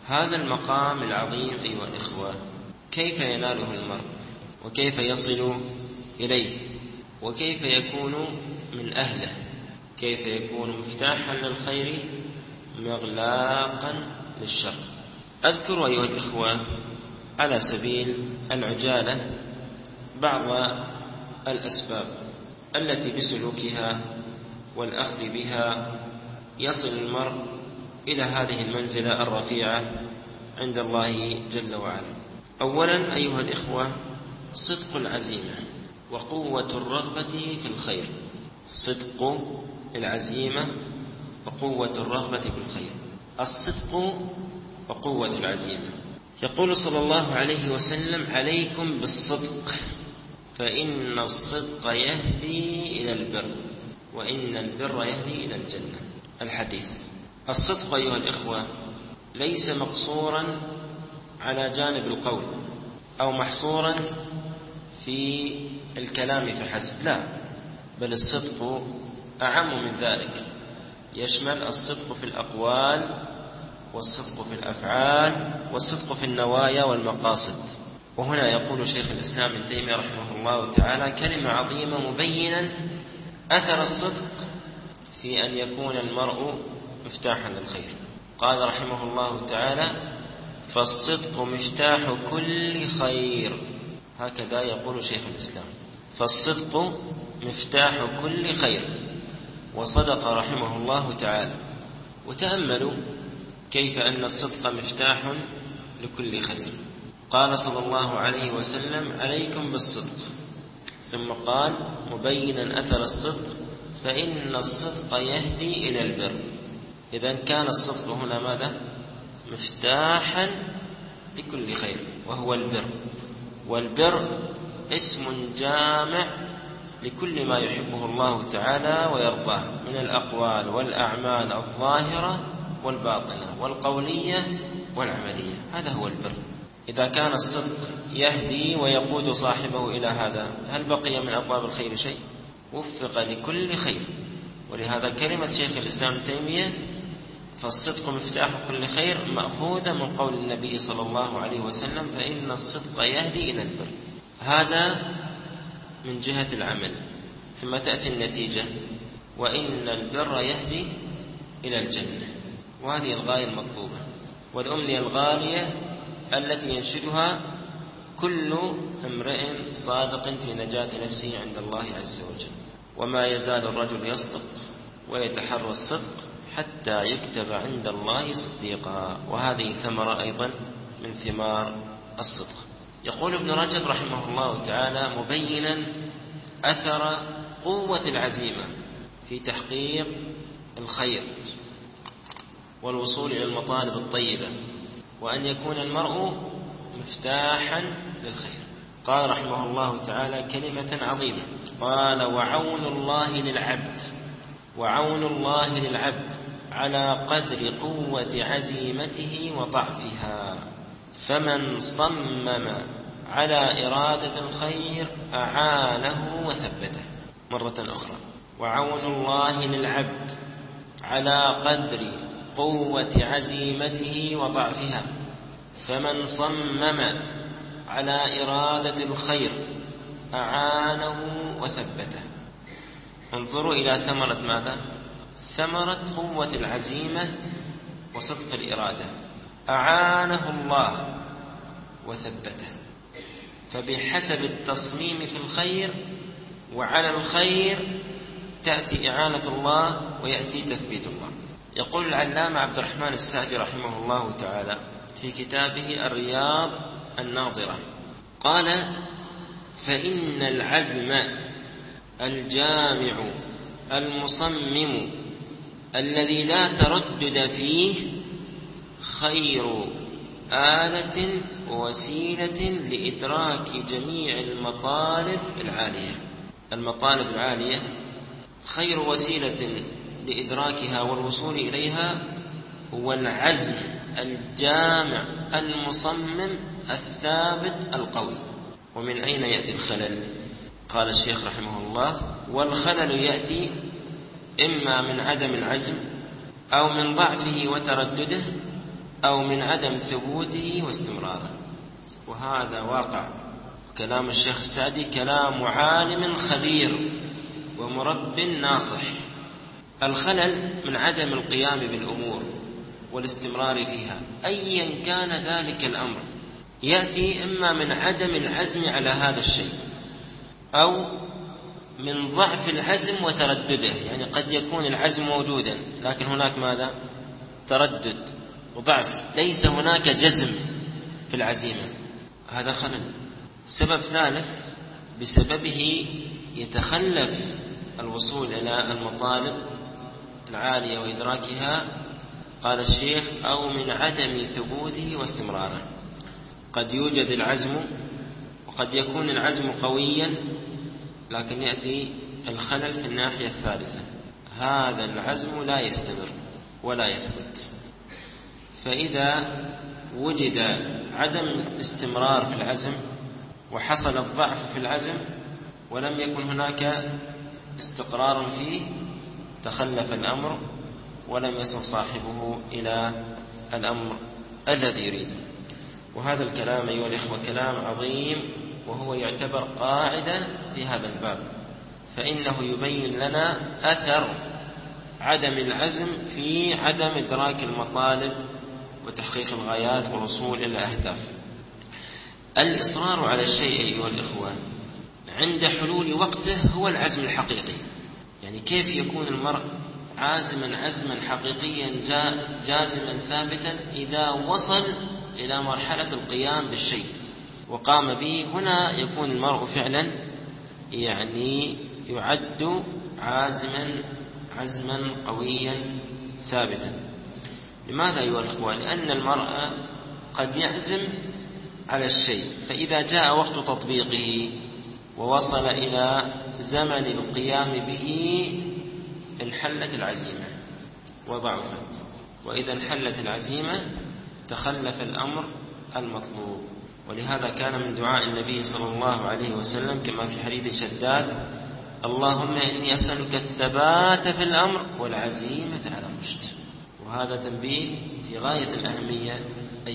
هذا المقام العظيم أيها الإخوة كيف يناله المرء وكيف يصل إليه وكيف يكون من أهله، كيف يكون مفتاحا للخير مغلاقا للشر؟ أذكر أيها الإخوة على سبيل العجالة بعض الأسباب التي بسلوكها والأخذ بها يصل المرء إلى هذه المنزلة الرفيعة عند الله جل وعلا. أولا أيها الإخوة صدق العزيمة وقوة الرغبة في الخير. صدق العزيمة وقوة الرغبة في الخير. الصدق وقوة العزيمة. يقول صلى الله عليه وسلم: عليكم بالصدق فإن الصدق يهدي إلى البر وإن البر يهدي إلى الجنة. الحديث. الصدق أيها الإخوة ليس مقصورا على جانب القول أو محصورا في الكلام فحسب، لا، بل الصدق أعم من ذلك، يشمل الصدق في الأقوال والصدق في الأفعال والصدق في النوايا والمقاصد. وهنا يقول شيخ الإسلام ابن تيمية رحمه الله تعالى كلمة عظيمة مبينا أثر الصدق في أن يكون المرء مفتاحا للخير. قال رحمه الله تعالى: فالصدق مفتاح كل خير. هكذا يقول شيخ الإسلام: فالصدق مفتاح كل خير. وصدق رحمه الله تعالى. وتأملوا كيف أن الصدق مفتاح لكل خير. قال صلى الله عليه وسلم: عليكم بالصدق، ثم قال مبينا أثر الصدق: فإن الصدق يهدي إلى البر. إذن كان الصدق هنا ماذا؟ مفتاحا لكل خير، وهو البر. والبر اسم جامع لكل ما يحبه الله تعالى ويرضاه من الأقوال والأعمال الظاهرة والباطنة والقولية والعملية. هذا هو البر. إذا كان الصدق يهدي ويقود صاحبه إلى هذا، هل بقي من أبواب الخير شيء؟ وفق لكل خير. ولهذا كلمة شيخ الإسلام ابن تيمية فالصدق مفتاح كل خير مأخوذة من قول النبي صلى الله عليه وسلم: فإن الصدق يهدي إلى البر. هذا من جهة العمل. ثم تأتي النتيجة: وإن البر يهدي إلى الجنة. وهذه الغاية المطلوبة والأمنية الغالية التي ينشدها كل امرئ صادق في نجاة نفسه عند الله عز وجل. وما يزال الرجل يصدق ويتحرى الصدق حتى يكتب عند الله صديقا. وهذه ثمرة أيضا من ثمار الصدق. يقول ابن رجب رحمه الله تعالى مبينا أثر قوة العزيمة في تحقيق الخير والوصول إلى المطالب الطيبة، وأن يكون المرء مفتاحا للخير. قال رحمه الله تعالى كلمة عظيمة، قال: وعون الله للعبد على قدر قوة عزيمته وضعفها، فمن صمم على إرادة الخير أعانه وثبته. مرة أخرى: وعون الله للعبد على قدر قوة عزيمته وضعفها، فمن صمم على إرادة الخير أعانه وثبته. انظروا إلى ثمرة ماذا؟ ثمرة قوة العزيمة وصدق الإرادة. أعانه الله وثبته. فبحسب التصميم في الخير وعلى الخير تأتي إعانة الله ويأتي تثبيت الله. يقول العلامة عبد الرحمن السعدي رحمه الله تعالى في كتابه الرياض الناظرة، قال: فإن العزم الجامع المصمم الذي لا تردد فيه خير آلة ووسيلة لإدراك جميع المطالب العالية. المطالب العالية خير وسيلة لإدراكها والوصول إليها هو العزم الجامع المصمم الثابت القوي. ومن أين يأتي الخلل؟ قال الشيخ رحمه الله: والخلل يأتي إما من عدم العزم أو من ضعفه وتردده أو من عدم ثبوته واستمراره. وهذا واقع. كلام الشيخ السعدي كلام عالم خبير ومرب ناصح. الخلل من عدم القيام بالأمور والاستمرار فيها أيا كان ذلك الأمر، يأتي إما من عدم العزم على هذا الشيء أو من ضعف العزم وتردده. يعني قد يكون العزم موجودا لكن هناك ماذا؟ تردد وضعف، ليس هناك جزم في العزيمة، هذا خلل. سبب ثالث بسببه يتخلف الوصول إلى المطالب العالية وإدراكها، قال الشيخ أو من عدم ثبوته واستمراره. قد يوجد العزم وقد يكون العزم قويا لكن يأتي الخلل في الناحية الثالثة، هذا العزم لا يستمر ولا يثبت. فإذا وجد عدم الاستمرار في العزم وحصل الضعف في العزم ولم يكن هناك استقرار فيه، تخلف الأمر ولم يصل صاحبه إلى الأمر الذي يريده. وهذا الكلام أيها الإخوة كلام عظيم، وهو يعتبر قاعدة في هذا الباب، فإنه يبين لنا أثر عدم العزم في عدم إدراك المطالب وتحقيق الغايات والوصول إلى أهداف. الإصرار على الشيء أيها الإخوة عند حلول وقته هو العزم الحقيقي. يعني كيف يكون المرء عازما عزما حقيقيا جازما ثابتا إذا وصل إلى مرحلة القيام بالشيء وقام به؟ هنا يكون المرء فعلا يعني يعد عزما قويا ثابتا. لماذا أيها الأخوة؟ لأن المرء قد يعزم على الشيء فإذا جاء وقت تطبيقه ووصل إلى زمن القيام به انحلت العزيمة وضعفت، وإذا انحلت العزيمة تخلف الأمر المطلوب. ولهذا كان من دعاء النبي صلى الله عليه وسلم كما في حديث شداد: اللهم إني أسألك الثبات في الأمر والعزيمة على الرشد. وهذا تنبيه في غاية الأهمية